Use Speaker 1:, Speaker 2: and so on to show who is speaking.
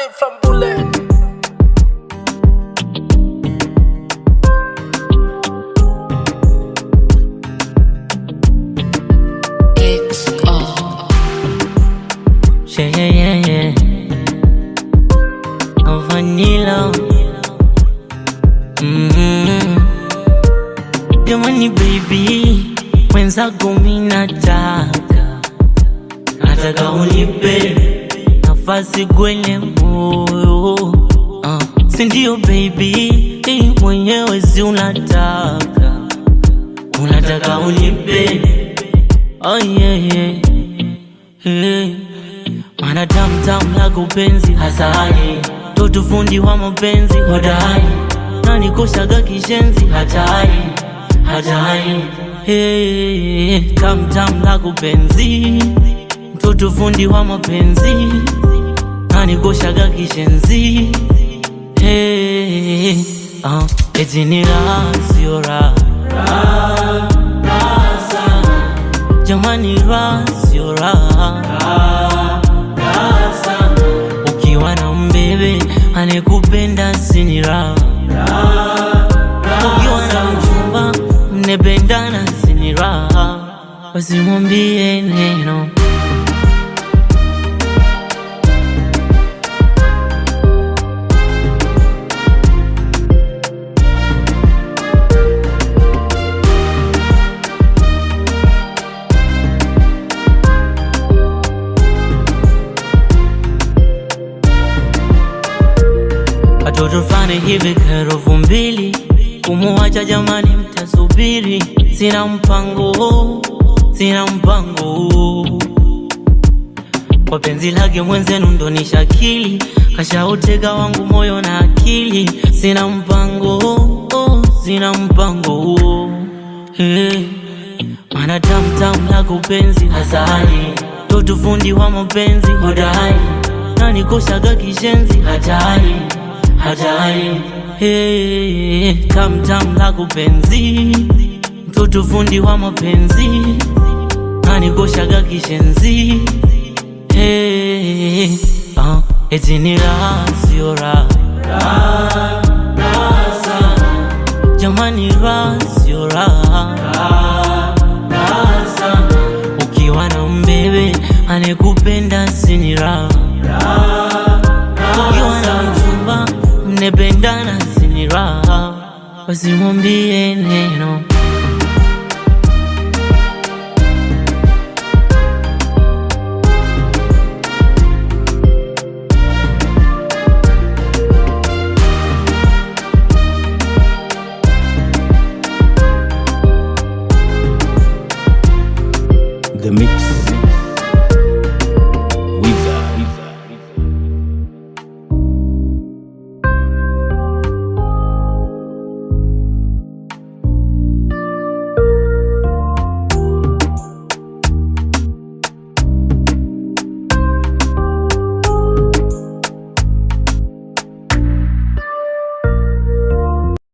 Speaker 1: Straight from Bullet.
Speaker 2: Yeah. Vanilla. Jamani baby, wenzako mimi nataka unipe nafasi kwenye moyo. Sindio baby, mwenyewe si unataka unipe. Oh yeah. Mana tamu lako penzi hasani, toto fundi wa mapenzi hodari, na nikoshaga kishenzi hatari. Tamu lako penzi, toto fundi wa mapenzi, na nikoshaga kishenzi. Eti ni raha sio raha, jamani raha sio raha. Ukiwa na mbebe anekupenda sini raha, ukiwa na mchumba mnependana sini raha. Wasimwambie neno. Watoto fane hivi kerofu mbili, kumuacha jamani mtasubiri. Sina mpango kwa penzi lake mwenzenu ndo nishakili, kashautega wangu moyo na akili. Sina mpango Mana tamu lako penzi hasani, toto fundi wa mapenzi hodari, na nikoshaga kishenzi hatari. Tamu lako penzi, toto fundi wa mapenzi, na nikoshaga kishenzi. Eti ni raha sio raha, jamani raha sio raha. Ukiwa na mbebe anekupenda sini raha, ukiwa na mchumba mnependana sini raha. Wasimwambie neno.